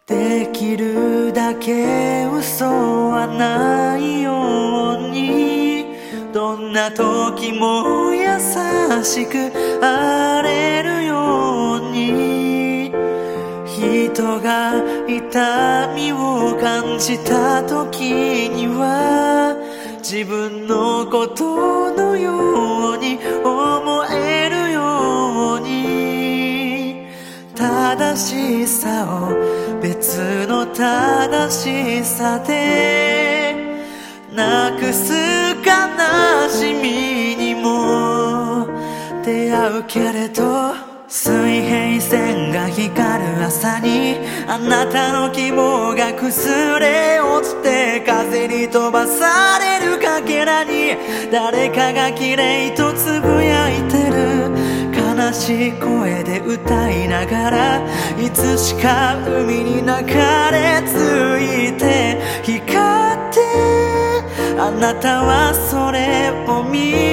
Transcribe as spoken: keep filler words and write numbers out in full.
できるだけ嘘はないように、どんな時も優しくあれるように、人が痛みを感じた時には自分のことのように思えるように、正しさを別の正しさでなくす悲しみにも出会うけれど、水平線が光る朝にあなたの希望が崩れ落ちて、風に飛ばされるかけらに誰かが綺麗とつぶやいてる。悲しい声で歌いながらいつしか海に流れ着いて光って、あなたはそれを見